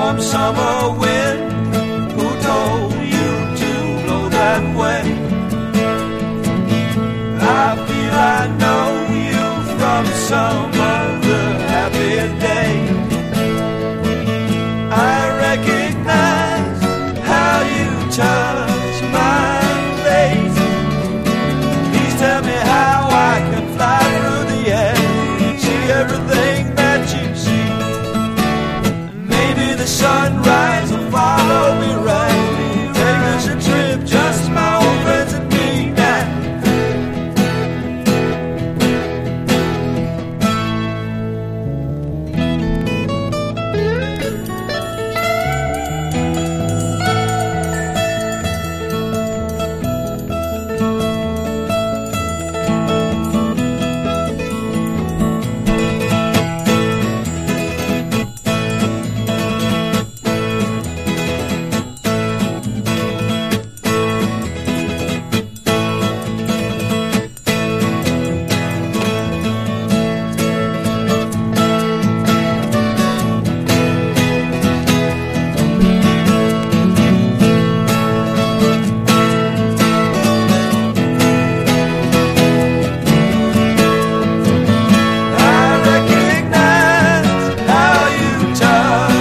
warm summer wind. Who told you to blow that way? I feel I know you from some other happy day. I recognize how you touch my face. Please tell me how I can fly through the air, see everything that you see. Maybe the sunrise